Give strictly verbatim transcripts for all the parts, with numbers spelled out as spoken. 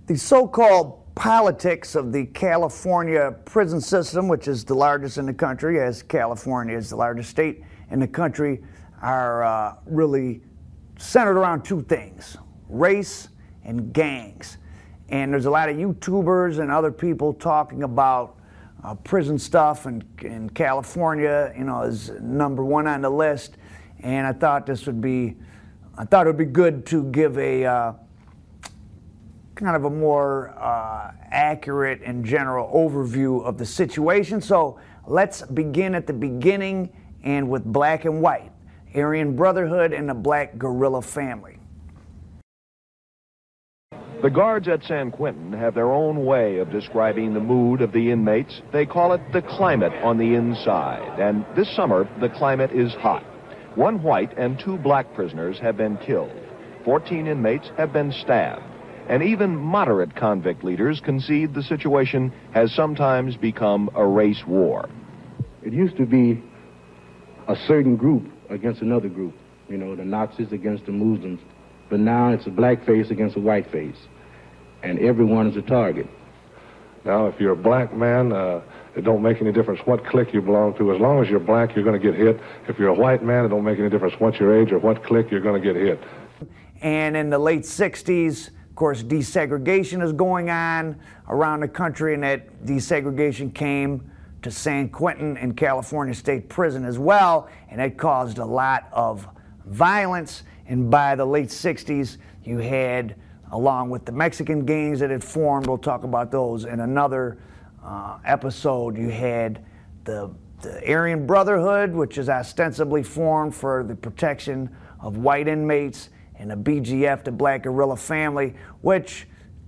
The so-called politics of the California prison system, which is the largest in the country, as California is the largest state in the country, are uh, really centered around two things: race and gangs. And there's a lot of YouTubers and other people talking about uh, prison stuff, and in California, you know, is number one on the list. And I thought this would be, I thought it would be good to give a uh, kind of a more uh, accurate and general overview of the situation. So let's begin at the beginning and with Black and White, Aryan Brotherhood and the Black Guerrilla Family. The guards at San Quentin have their own way of describing the mood of the inmates. They call it the climate on the inside. And this summer, the climate is hot. One white and two black prisoners have been killed. fourteen inmates have been stabbed. And even moderate convict leaders concede the situation has sometimes become a race war. It used to be a certain group against another group, you know, the Nazis against the Muslims. But now it's a black face against a white face, and everyone is a target. Now, if you're a black man, uh, it don't make any difference what clique you belong to. As long as you're black, you're going to get hit. If you're a white man, it don't make any difference what your age or what clique, you're going to get hit. And in the late sixties, of course, desegregation is going on around the country, and that desegregation came to San Quentin and California State Prison as well, and it caused a lot of violence. And by the late sixties, you had, along with the Mexican gangs that had formed, we'll talk about those in another uh, episode, you had the, the Aryan Brotherhood, which is ostensibly formed for the protection of white inmates, and the B G F, the Black Guerrilla Family, which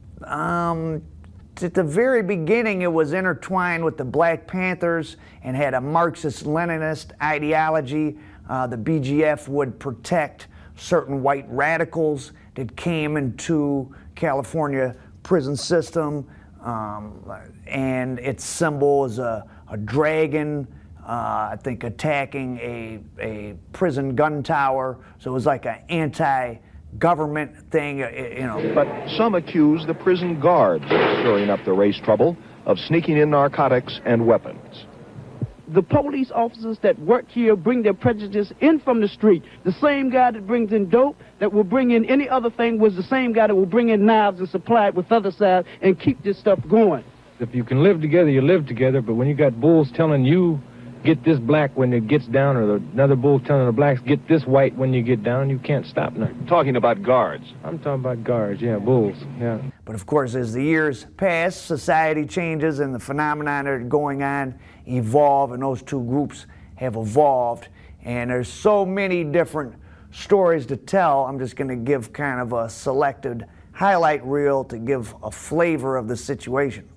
um, at the very beginning it was intertwined with the Black Panthers and had a Marxist-Leninist ideology. Uh, the B G F would protect certain white radicals that came into California prison system, um, and its symbol is a, a dragon, uh, I think attacking a, a prison gun tower. So it was like an anti-government thing, you know. But some accuse the prison guards of stirring up the race trouble, of sneaking in narcotics and weapons. The police officers that work here bring their prejudice in from the street. The same guy that brings in dope, that will bring in any other thing, was the same guy that will bring in knives and supply it with other sides and keep this stuff going. If you can live together, you live together, but when you got bulls telling you, get this black when it gets down, or another bull telling the blacks, get this white when you get down, you can't stop nothing. Talking about guards. I'm talking about guards, yeah, bulls, yeah. But of course, as the years pass, society changes and the phenomena that are going on evolve, and those two groups have evolved. And there's so many different stories to tell. I'm just going to give kind of a selected highlight reel to give a flavor of the situation.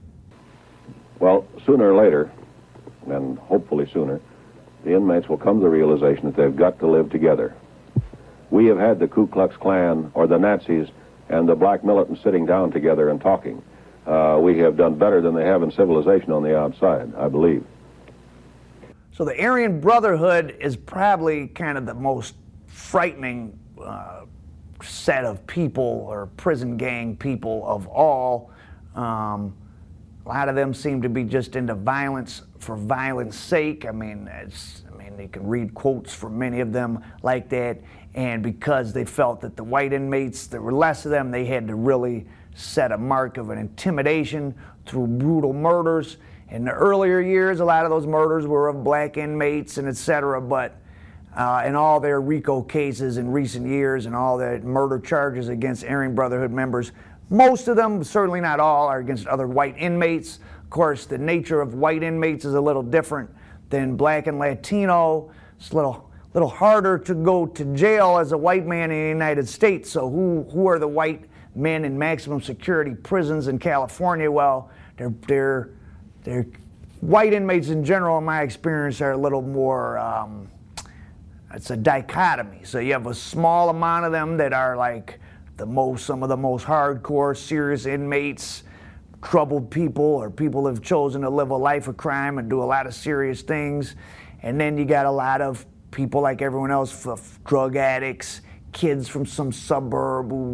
Well, sooner or later, and hopefully sooner, the inmates will come to the realization that they've got to live together. We have had the Ku Klux Klan or the Nazis and the black militants sitting down together and talking. Uh, we have done better than they have in civilization on the outside, I believe. So the Aryan Brotherhood is probably kind of the most frightening uh, set of people, or prison gang people, of all. Um, a lot of them seem to be just into violence for violence sake. I mean, it's, I mean, you can read quotes from many of them like that. And because they felt that the white inmates, there were less of them, they had to really set a mark of an intimidation through brutal murders. In the earlier years, a lot of those murders were of black inmates and et cetera. But uh, in all their RICO cases in recent years and all the murder charges against Aryan Brotherhood members, most of them, certainly not all, are against other white inmates. Of course, the nature of white inmates is a little different than black and Latino. It's a little, little harder to go to jail as a white man in the United States. So who, who are the white men in maximum security prisons in California? Well, they're, they're, they're white inmates in general, in my experience, are a little more, um, it's a dichotomy. So you have a small amount of them that are like the most, some of the most hardcore, serious inmates, troubled people, or people who have chosen to live a life of crime and do a lot of serious things. And then you got a lot of people like everyone else, drug addicts, kids from some suburb who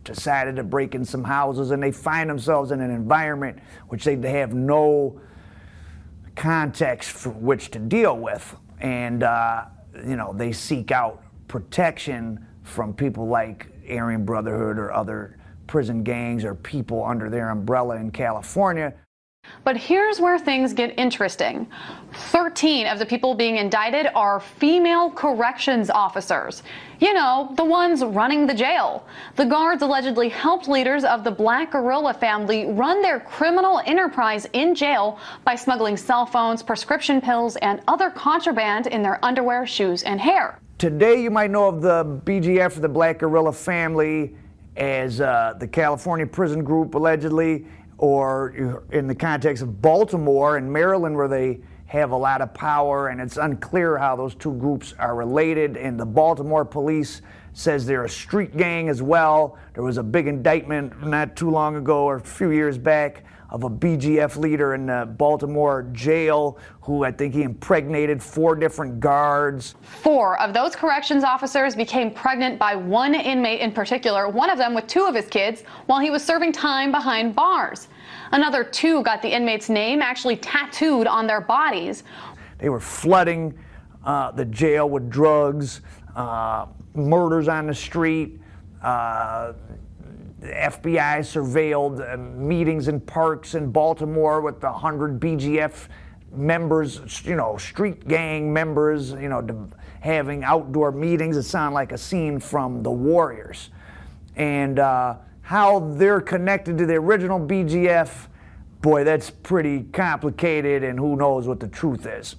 decided to break in some houses, and they find themselves in an environment which they have no context for which to deal with. And, uh, you know, they seek out protection from people like Aryan Brotherhood or other prison gangs or people under their umbrella in California. But here's where things get interesting. thirteen of the people being indicted are female corrections officers. You know, the ones running the jail. The guards allegedly helped leaders of the Black Guerrilla family run their criminal enterprise in jail by smuggling cell phones, prescription pills, and other contraband in their underwear, shoes, and hair. Today you might know of the B G F, or the Black Guerrilla family, as uh, the California prison group, allegedly, or in the context of Baltimore and Maryland, where they have a lot of power, and it's unclear how those two groups are related. And the Baltimore police says they're a street gang as well. There was a big indictment not too long ago, or a few years back, of a B G F leader in the Baltimore jail who I think he impregnated four different guards. Four of those corrections officers became pregnant by one inmate in particular, one of them with two of his kids, while he was serving time behind bars. Another two got the inmate's name actually tattooed on their bodies. They were flooding uh, the jail with drugs, uh, murders on the street. Uh, The F B I surveilled uh, meetings in parks in Baltimore with the hundred B G F members, you know, street gang members, you know, having outdoor meetings. It sounded like a scene from The Warriors. And uh, how they're connected to the original B G F, boy, that's pretty complicated, and who knows what the truth is.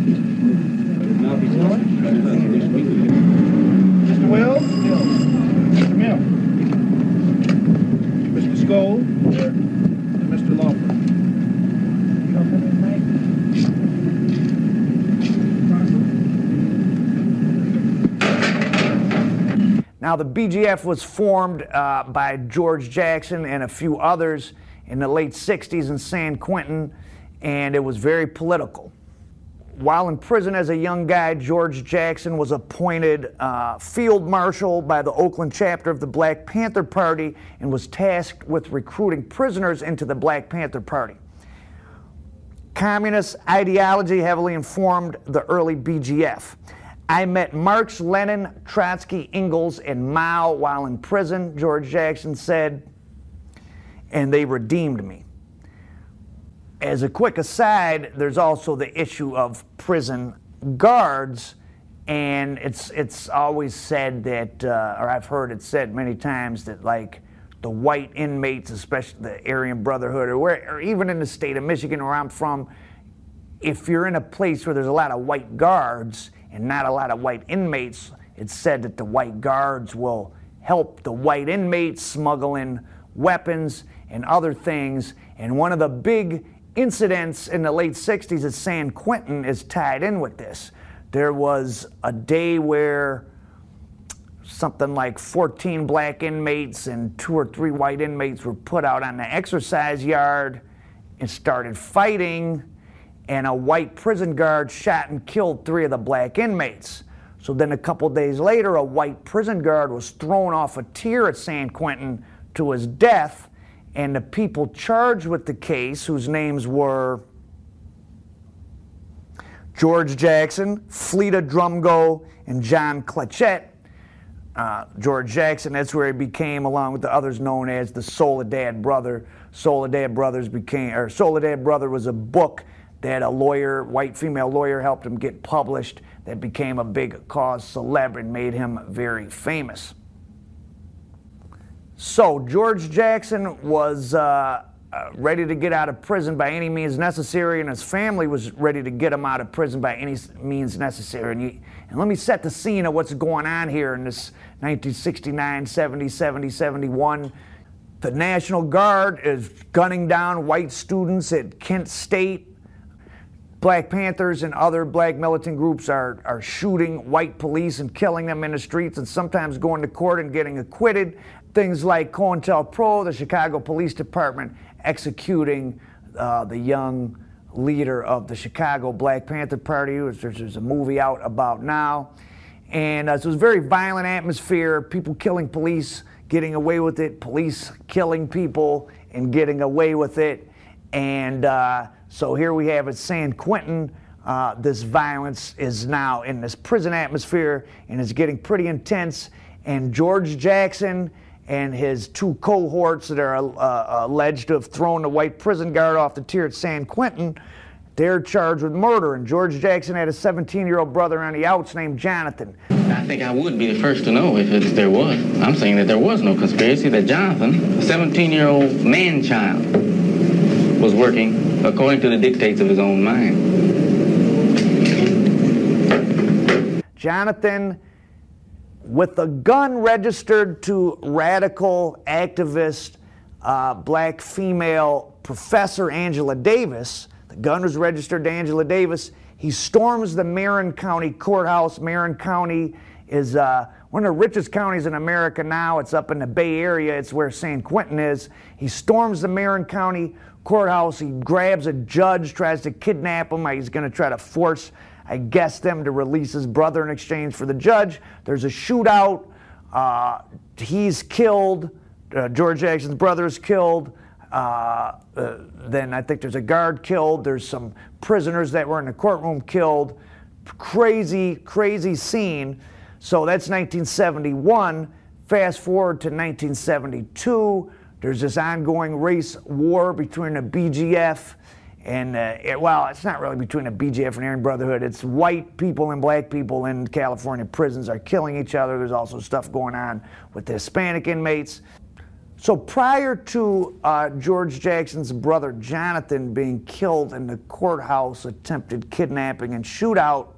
Mister Wells? Mister Mill? Mister Skoll? And Mister Lawford? Now, the B G F was formed uh, by George Jackson and a few others in the late sixties in San Quentin, and it was very political. While in prison as a young guy, George Jackson was appointed uh, field marshal by the Oakland chapter of the Black Panther Party and was tasked with recruiting prisoners into the Black Panther Party. Communist ideology heavily informed the early B G F. I met Marx, Lenin, Trotsky, Engels, and Mao while in prison, George Jackson said, and they redeemed me. As a quick aside, there's also the issue of prison guards, and it's it's always said that, uh, or I've heard it said many times, that like the white inmates, especially the Aryan Brotherhood, or, where, or even in the state of Michigan where I'm from, if you're in a place where there's a lot of white guards and not a lot of white inmates, it's said that the white guards will help the white inmates smuggle in weapons and other things. And one of the big incidents in the late sixties at San Quentin is tied in with this. There was a day where something like fourteen black inmates and two or three white inmates were put out on the exercise yard and started fighting, and a white prison guard shot and killed three of the black inmates. So then a couple days later, a white prison guard was thrown off a tier at San Quentin to his death, and the people charged with the case, whose names were George Jackson, Fleta Drumgo, and John Cletchett. Uh, George Jackson, that's where he became, along with the others, known as the Soledad Brother. Soledad Brothers became, or Soledad Brother was a book that a lawyer, white female lawyer, helped him get published that became a big cause celeb and made him very famous. So George Jackson was uh, uh, ready to get out of prison by any means necessary, and his family was ready to get him out of prison by any means necessary. And, he, and let me set the scene of what's going on here in this nineteen sixty-nine, seventy, seventy, seventy-one. The National Guard is gunning down white students at Kent State. Black Panthers and other black militant groups are, are shooting white police and killing them in the streets, and sometimes going to court and getting acquitted. Things like COINTELPRO, the Chicago Police Department, executing uh, the young leader of the Chicago Black Panther Party, which there's a movie out about now. And uh, so it was a very violent atmosphere, people killing police, getting away with it, police killing people and getting away with it. And uh, so here we have at San Quentin, uh, this violence is now in this prison atmosphere and is getting pretty intense. And George Jackson and his two cohorts that are uh, alleged to have thrown the white prison guard off the tier at San Quentin, they're charged with murder. And George Jackson had a seventeen-year-old brother on the outs named Jonathan. I think I would be the first to know if it, there was. I'm saying that there was no conspiracy, that Jonathan, a seventeen-year-old man-child, was working according to the dictates of his own mind. Jonathan, with a gun registered to radical activist uh, black female professor Angela Davis, the gun was registered to Angela Davis. He storms the Marin County Courthouse. Marin County is uh, one of the richest counties in America now. It's up in the Bay Area. It's where San Quentin is. He storms the Marin County Courthouse. He grabs a judge, tries to kidnap him. He's going to try to force, I guess, them to release his brother in exchange for the judge. There's a shootout. Uh, he's killed. Uh, George Jackson's brother is killed. Uh, uh, then I think there's a guard killed. There's some prisoners that were in the courtroom killed. Crazy, crazy scene. So that's nineteen seventy-one. Fast forward to nineteen seventy-two. There's this ongoing race war between the B G F and, uh, it, well, it's not really between the B G F and Aryan Brotherhood. It's white people and black people in California prisons are killing each other. There's also stuff going on with the Hispanic inmates. So prior to uh, George Jackson's brother Jonathan being killed in the courthouse attempted kidnapping and shootout,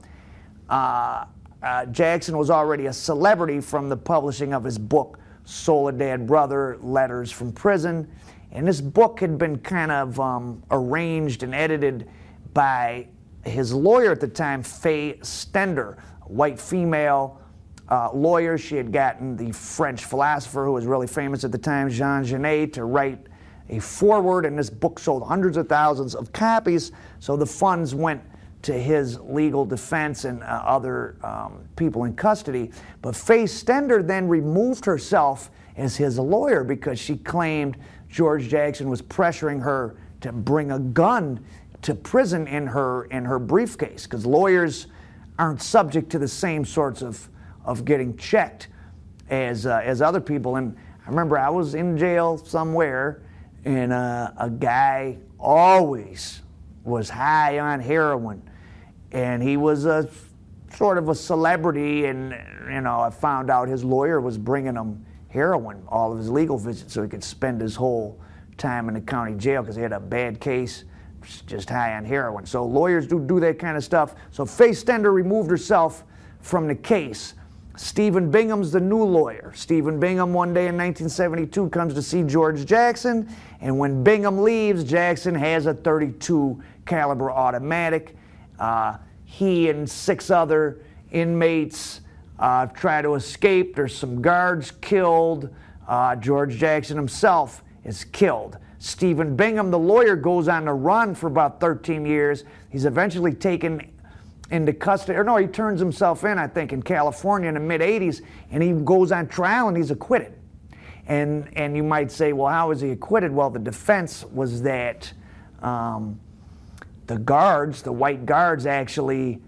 uh, uh, Jackson was already a celebrity from the publishing of his book, Soledad Brother, Letters from Prison. And this book had been kind of um, arranged and edited by his lawyer at the time, Faye Stender, a white female Uh, lawyer. She had gotten the French philosopher who was really famous at the time, Jean Genet, to write a foreword, and this book sold hundreds of thousands of copies, so the funds went to his legal defense and uh, other um, people in custody. But Faye Stender then removed herself as his lawyer because she claimed George Jackson was pressuring her to bring a gun to prison in her in her briefcase, because lawyers aren't subject to the same sorts of of getting checked as uh, as other people. And I remember I was in jail somewhere, and uh, a guy always was high on heroin, and he was a sort of a celebrity, and you know, I found out his lawyer was bringing him heroin all of his legal visits so he could spend his whole time in the county jail because he had a bad case, just high on heroin. So lawyers do do that kind of stuff. So Faye Stender removed herself from the case. Stephen Bingham's the new lawyer. Stephen Bingham one day in nineteen seventy-two comes to see George Jackson, and when Bingham leaves, Jackson has a thirty-two caliber automatic. Uh, he and six other inmates uh, try to escape. There's some guards killed. Uh, George Jackson himself is killed. Stephen Bingham, the lawyer, goes on the run for about thirteen years. He's eventually taken into custody, or no, he turns himself in, I think, in California in the mid eighties, and he goes on trial and he's acquitted. And and you might say, well, how was he acquitted? Well, the defense was that um, the guards, the white guards, actually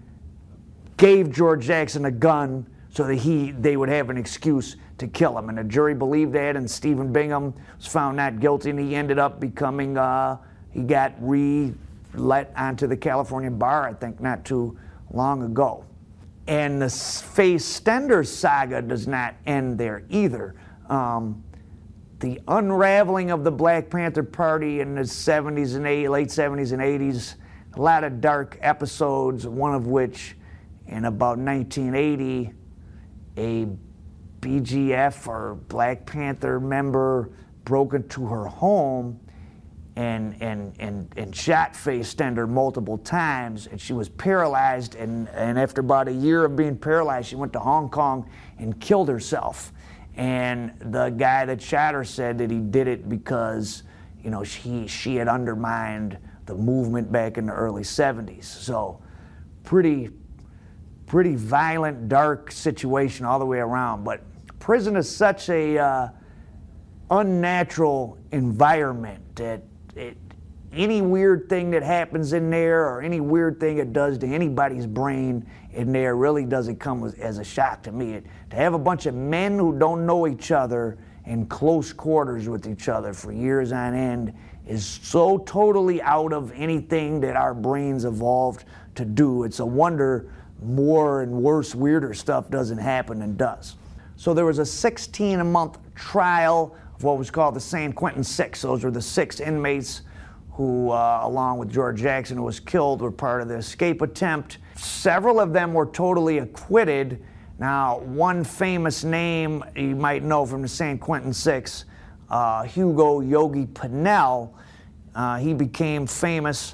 gave George Jackson a gun so that he they would have an excuse to kill him. And the jury believed that, and Stephen Bingham was found not guilty, and he ended up becoming, uh, he got re-let onto the California bar, I think, not too long ago. And the Faye Stender saga does not end there either. Um, the unraveling of the Black Panther Party in the seventies and eighties, late seventies and eighties, a lot of dark episodes, one of which in about nineteen eighty, a B G F or Black Panther member broke into her home and and and and shot Faye Stender multiple times, and she was paralyzed, and and after about a year of being paralyzed, she went to Hong Kong and killed herself. And the guy that shot her said that he did it because, you know, she she had undermined the movement back in the early seventies. So pretty pretty violent, dark situation all the way around. But prison is such a uh, unnatural environment. That it, any weird thing that happens in there or any weird thing it does to anybody's brain in there really doesn't come as, as a shock to me. It, to have a bunch of men who don't know each other in close quarters with each other for years on end is so totally out of anything that our brains evolved to do. It's a wonder more and worse, weirder stuff doesn't happen than does. So there was a sixteen-month trial of what was called the San Quentin Six. Those were the six inmates who, uh, along with George Jackson, who was killed, were part of the escape attempt. Several of them were totally acquitted. Now, one famous name you might know from the San Quentin Six, uh, Hugo Yogi Pinnell, uh, he became famous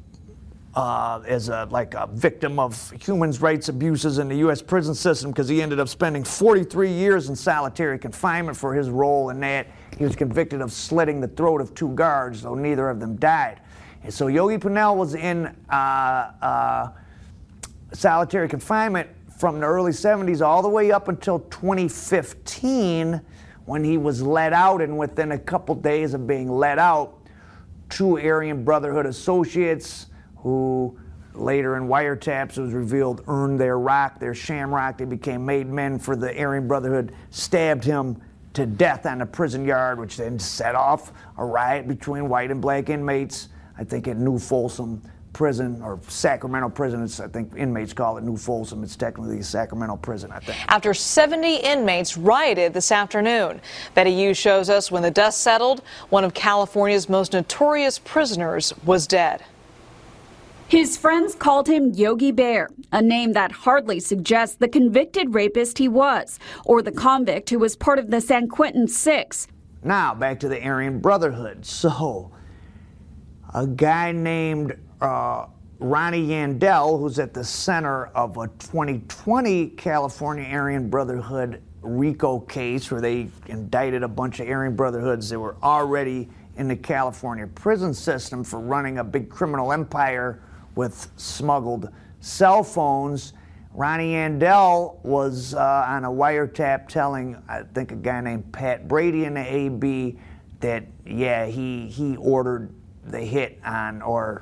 uh, as a, like a victim of human rights abuses in the U S prison system because he ended up spending forty-three years in solitary confinement for his role in that. He was convicted of slitting the throat of two guards, though neither of them died. And so Yogi Pinnell was in uh, uh, solitary confinement from the early seventies all the way up until twenty fifteen, when he was let out, and within a couple days of being let out, two Aryan Brotherhood associates who later in wiretaps, it was revealed, earned their rock, their shamrock. They became made men for the Aryan Brotherhood, stabbed him to death on a prison yard, which then set off a riot between white and black inmates, I think at New Folsom Prison, or Sacramento Prison. It's, I think inmates call it New Folsom. It's technically Sacramento Prison, I think. After seventy inmates rioted this afternoon, Betty Yu shows us when the dust settled, one of California's most notorious prisoners was dead. His friends called him Yogi Bear, a name that hardly suggests the convicted rapist he was, or the convict who was part of the San Quentin Six. Now, back to the Aryan Brotherhood. So, a guy named uh, Ronnie Yandell, who's at the center of a twenty twenty California Aryan Brotherhood RICO case where they indicted a bunch of Aryan Brotherhoods that were already in the California prison system for running a big criminal empire with smuggled cell phones. Ronnie Yandell was uh, on a wiretap telling, I think, a guy named Pat Brady in the A B that, yeah, he, he ordered the hit on, or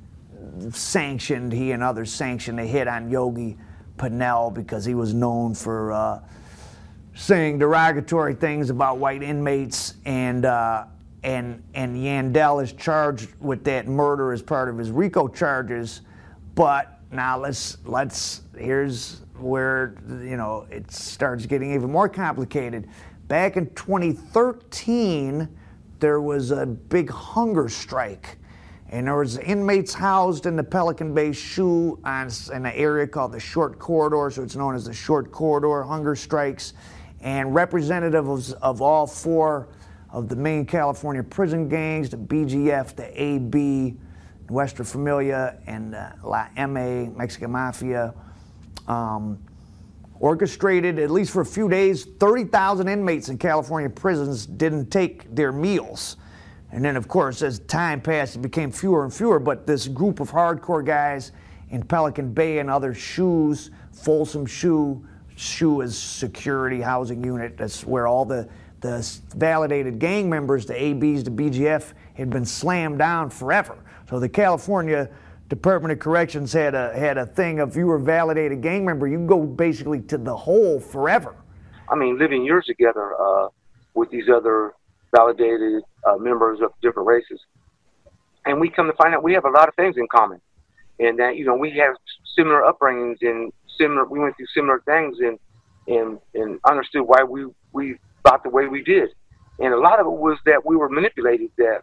sanctioned, he and others sanctioned the hit on Yogi Pinnell because he was known for uh, saying derogatory things about white inmates, and uh, and and Yandell is charged with that murder as part of his RICO charges. But now let's let's here's where, you know, it starts getting even more complicated. Back in twenty thirteen, there was a big hunger strike, and there was inmates housed in the Pelican Bay SHU on, in an area called the Short Corridor, so it's known as the Short Corridor hunger strikes, and representatives of all four of the main California prison gangs, the B G F, the A B, Nuestra Familia, and uh, La M A, Mexican Mafia, um, orchestrated, at least for a few days, thirty thousand inmates in California prisons didn't take their meals. And then, of course, as time passed, it became fewer and fewer, but this group of hardcore guys in Pelican Bay and other SHUs, Folsom SHU, SHU is security housing unit, that's where all the, the validated gang members, the A Bs, the B G F, had been slammed down forever. So the California Department of Corrections had a had a thing of, if you were a validated gang member, you go basically to the hole forever. I mean, living years together uh, with these other validated uh, members of different races, and we come to find out we have a lot of things in common, and that, you know, we have similar upbringings and similar. We went through similar things, and and and understood why we we thought the way we did, and a lot of it was that we were manipulated that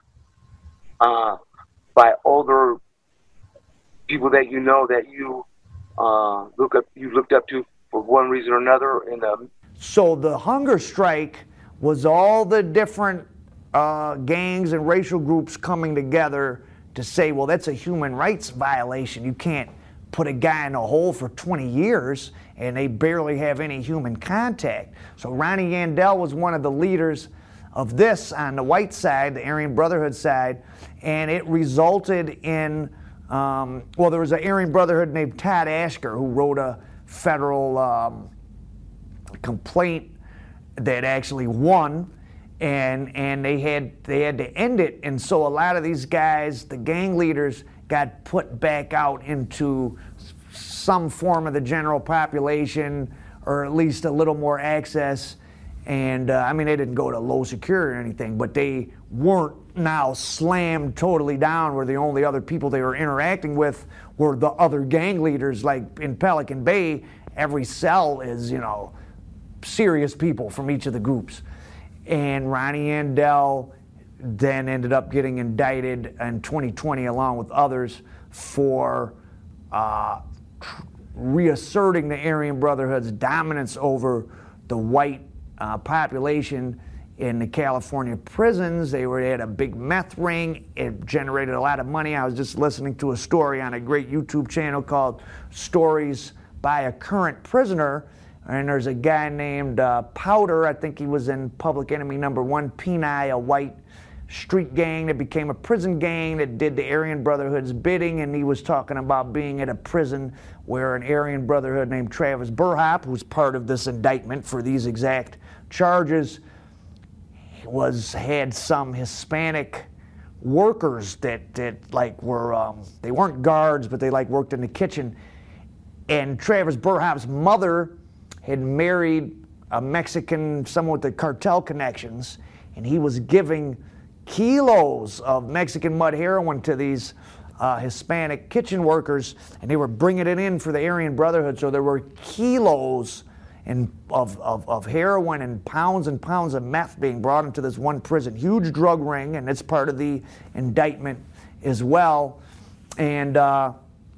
uh, by older people that you know that you uh, look up, you looked up to for one reason or another. And um, so the hunger strike was all the different uh, gangs and racial groups coming together to say, well, that's a human rights violation. You can't put a guy in a hole for twenty years and they barely have any human contact. So Ronnie Yandell was one of the leaders of this on the white side, the Aryan Brotherhood side, and it resulted in Um, well, there was an Aryan Brotherhood named Todd Asker who wrote a federal um, complaint that actually won, and and they had they had to end it. And so a lot of these guys, the gang leaders, got put back out into some form of the general population, or at least a little more access. And uh, I mean, they didn't go to low security or anything, but they weren't now slammed totally down where the only other people they were interacting with were the other gang leaders. Like in Pelican Bay, every cell is, you know, serious people from each of the groups. And Ronnie Yandell then ended up getting indicted in twenty twenty along with others for uh, reasserting the Aryan Brotherhood's dominance over the white uh, population in the California prisons. They were they had a big meth ring. It generated a lot of money. I was just listening to a story on a great YouTube channel called Stories by a Current Prisoner, and there's a guy named uh, Powder. I think he was in Public Enemy Number One, Peni, a white street gang that became a prison gang that did the Aryan Brotherhood's bidding, and he was talking about being at a prison where an Aryan Brotherhood named Travis Burhop, who's part of this indictment for these exact charges, was had some Hispanic workers that that like were um, they weren't guards, but they like worked in the kitchen. And Travis Burhop's mother had married a Mexican, someone with the cartel connections, and he was giving kilos of Mexican mud heroin to these uh, Hispanic kitchen workers, and they were bringing it in for the Aryan Brotherhood. So there were kilos and of, of, of heroin and pounds and pounds of meth being brought into this one prison. Huge drug ring, and it's part of the indictment as well. And uh,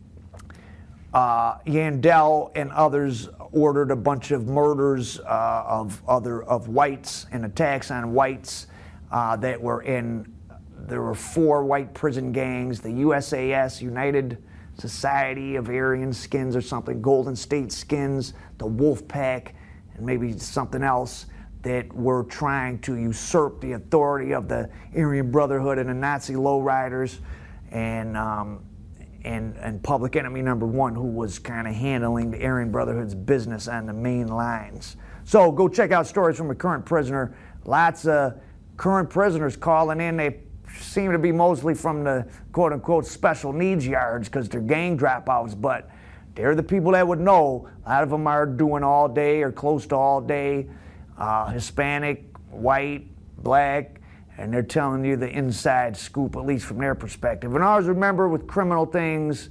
uh, Yandell and others ordered a bunch of murders uh, of other of whites and attacks on whites uh, that were in. There were four white prison gangs: the U S A S, United Society of Aryan Skins or something, Golden State Skins, the Wolf Pack, and maybe something else, that were trying to usurp the authority of the Aryan Brotherhood and the Nazi lowriders, and um, and and Public Enemy Number One, who was kind of handling the Aryan Brotherhood's business on the main lines. So go check out Stories from a Current Prisoner. Lots of current prisoners calling in. They seem to be mostly from the quote-unquote special needs yards because they're gang dropouts, but they're the people that would know. A lot of them are doing all day or close to all day, uh, Hispanic, white, black, and they're telling you the inside scoop, at least from their perspective. And always remember, with criminal things,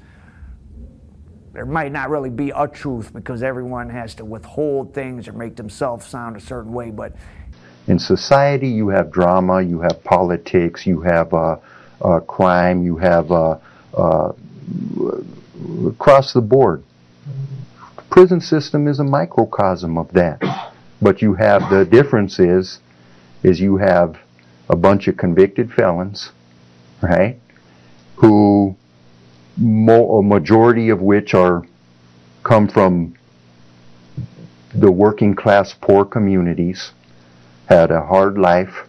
there might not really be a truth because everyone has to withhold things or make themselves sound a certain way, but in society, you have drama, you have politics, you have uh, uh, crime, you have uh, uh, across the board. The prison system is a microcosm of that. But you have, the difference is, is you have a bunch of convicted felons, right, who, mo a majority of which are, come from the working class poor communities, had a hard life,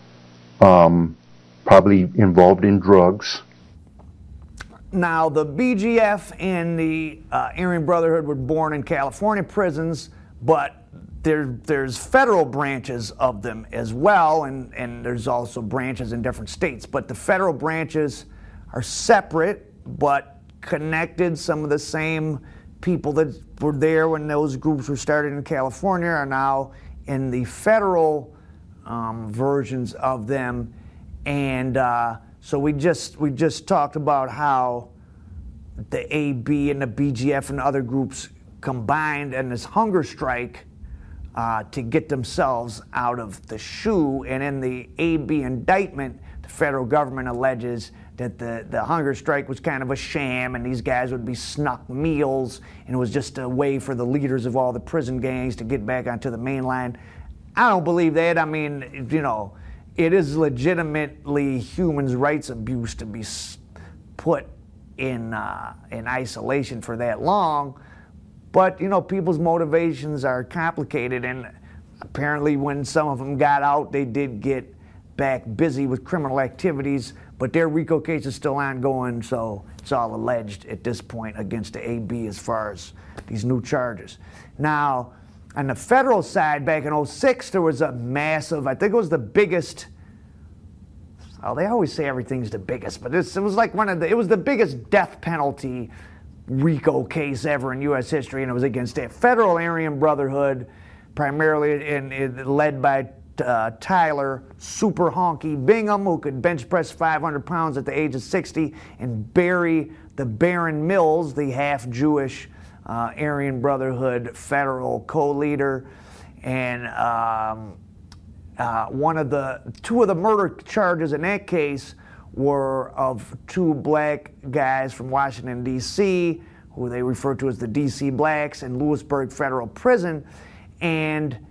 um, probably involved in drugs. Now, the B G F and the uh, Aryan Brotherhood were born in California prisons, but there, there's federal branches of them as well, and, and there's also branches in different states. But the federal branches are separate, but connected. Some of the same people that were there when those groups were started in California are now in the federal um, versions of them. And uh, so we just we just talked about how the A B and the B G F and other groups combined in this hunger strike uh, to get themselves out of the shoe. And in the A B indictment, the federal government alleges that the, the hunger strike was kind of a sham, and these guys would be snuck meals, and it was just a way for the leaders of all the prison gangs to get back onto the main line. I don't believe that. I mean, you know, it is legitimately human rights abuse to be put in uh, in isolation for that long. But, you know, people's motivations are complicated, and apparently when some of them got out, they did get back busy with criminal activities, but their RICO case is still ongoing, so it's all alleged at this point against the A B as far as these new charges. Now, on the federal side, back in oh six, there was a massive, I think it was the biggest, oh, they always say everything's the biggest, but this, it was like one of the, it was the biggest death penalty RICO case ever in U S history, and it was against a federal Aryan Brotherhood, primarily in, in, led by uh, Tyler Super Honky Bingham, who could bench press five hundred pounds at the age of sixty, and Barry the Baron Mills, the half-Jewish uh, Aryan Brotherhood federal co-leader, and um, uh, one of the two of the murder charges in that case were of two black guys from Washington, D C, who they refer to as the D C Blacks, in Lewisburg Federal Prison. And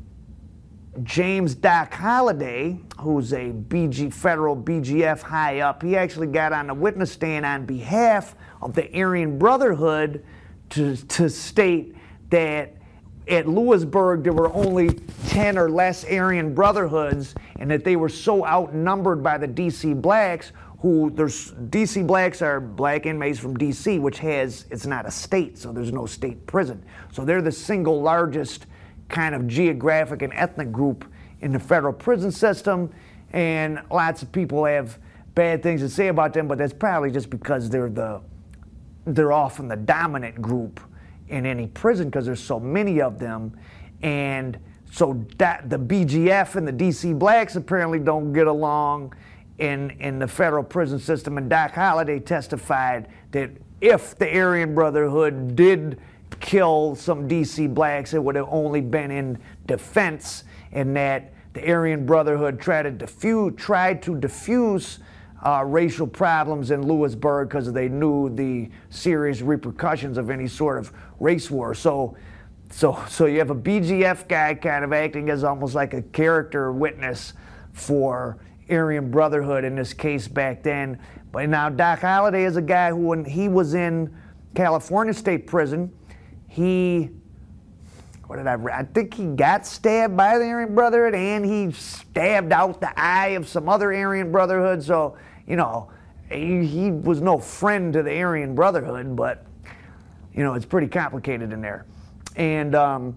James Doc Holliday, who's a B G federal B G F high up, he actually got on the witness stand on behalf of the Aryan Brotherhood to, to state that at Lewisburg there were only ten or less Aryan Brotherhoods, and that they were so outnumbered by the D C Blacks, who there's D C Blacks are black inmates from D C, which has, it's not a state, so there's no state prison. So they're the single largest kind of geographic and ethnic group in the federal prison system, and lots of people have bad things to say about them, but that's probably just because they're the they're often the dominant group in any prison because there's so many of them. And so that the B G F and the D C Blacks apparently don't get along in in the federal prison system. And Doc Holliday testified that if the Aryan Brotherhood did kill some D C Blacks, it would have only been in defense, and that the Aryan Brotherhood tried to diffuse, tried to diffuse uh, racial problems in Lewisburg because they knew the serious repercussions of any sort of race war. So, so, so you have a B G F guy kind of acting as almost like a character witness for Aryan Brotherhood in this case back then. But now Doc Holliday is a guy who, when he was in California State Prison, he, what did I read? I think he got stabbed by the Aryan Brotherhood, and he stabbed out the eye of some other Aryan Brotherhood. So, you know, he, he was no friend to the Aryan Brotherhood, but, you know, it's pretty complicated in there. And um,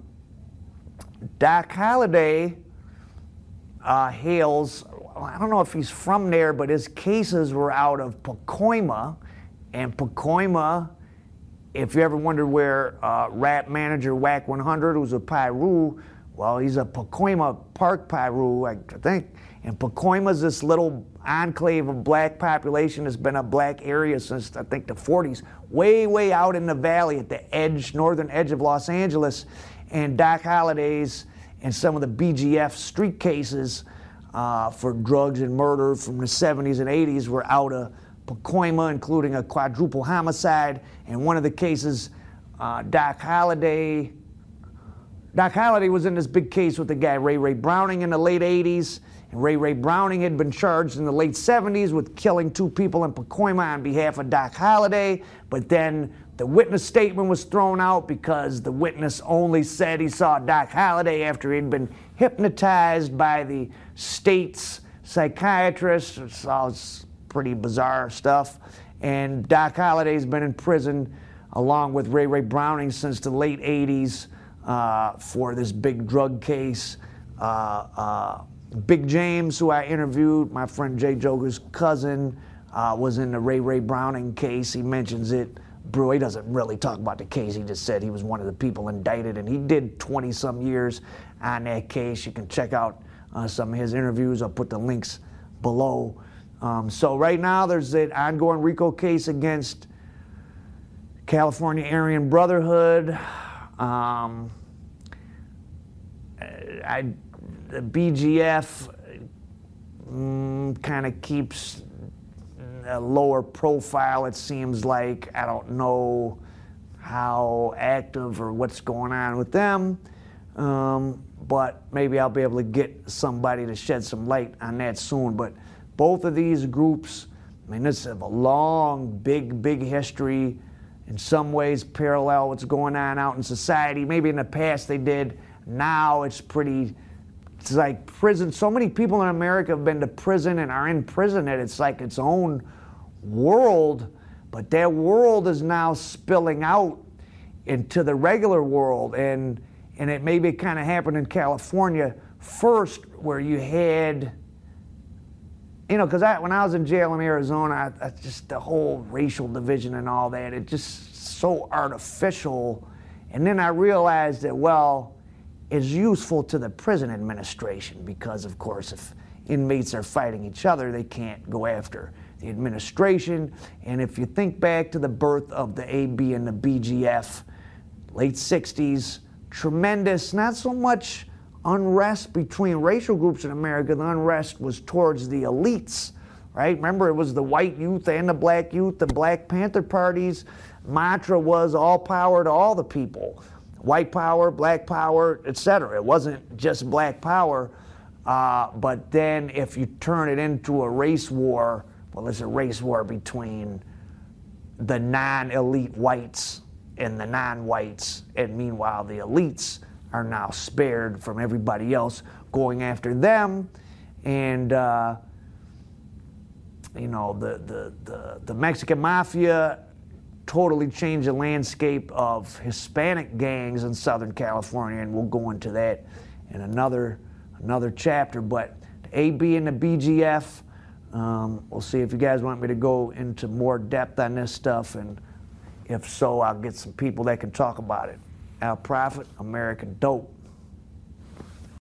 Doc Holliday uh, hails, I don't know if he's from there, but his cases were out of Pacoima, and Pacoima, if you ever wondered where uh, rap manager Wack one hundred, who's a Piru, well, he's a Pacoima Park Piru, I think. And Pacoima's this little enclave of black population that's been a black area since, I think, the forties, way, way out in the valley at the edge, northern edge of Los Angeles. And Doc Holliday's and some of the B G F street cases uh, for drugs and murder from the seventies and eighties were out of Pacoima, including a quadruple homicide. And one of the cases, uh, Doc Holliday, Doc Holliday was in this big case with the guy Ray Ray Browning in the late eighties. And Ray Ray Browning had been charged in the late seventies with killing two people in Pacoima on behalf of Doc Holliday. But then the witness statement was thrown out because the witness only said he saw Doc Holliday after he'd been hypnotized by the state's psychiatrist. It's all pretty bizarre stuff. And Doc Holliday's been in prison along with Ray Ray Browning since the late eighties uh, for this big drug case. Uh, uh, Big James, who I interviewed, my friend Jay Joger's cousin, uh, was in the Ray Ray Browning case. He mentions it. Brew, he doesn't really talk about the case. He just said he was one of the people indicted, and he did twenty some years on that case. You can check out uh, some of his interviews. I'll put the links below. Um, so right now there's an ongoing RICO case against California Aryan Brotherhood. Um, I, the B G F mm, kind of keeps a lower profile, it seems like. I don't know how active or what's going on with them, um, but maybe I'll be able to get somebody to shed some light on that soon. But both of these groups, I mean, this is a long, big, big history. In some ways, parallel what's going on out in society. Maybe in the past they did. Now it's pretty, it's like prison. So many people in America have been to prison and are in prison that it's like its own world. But that world is now spilling out into the regular world. And and it maybe kind of happened in California first, where you had, you know, because I, when I was in jail in Arizona, I, I just the whole racial division and all that, it just so artificial. And then I realized that, well, it's useful to the prison administration because, of course, if inmates are fighting each other, they can't go after the administration. And if you think back to the birth of the A B and the B G F, late sixties, tremendous, not so much unrest between racial groups in America, the unrest was towards the elites, right? Remember, it was the white youth and the black youth, the Black Panther parties. Mantra was all power to all the people. White power, black power, et cetera. It wasn't just black power, uh, but then if you turn it into a race war, well, it's a race war between the non-elite whites and the non-whites, and meanwhile the elites are now spared from everybody else going after them. And uh, you know, the, the, the, the Mexican Mafia totally changed the landscape of Hispanic gangs in Southern California, and we'll go into that in another another chapter. But the A B and the B G F, um, we'll see if you guys want me to go into more depth on this stuff, and if so, I'll get some people that can talk about it. Al Prophet, American Dope.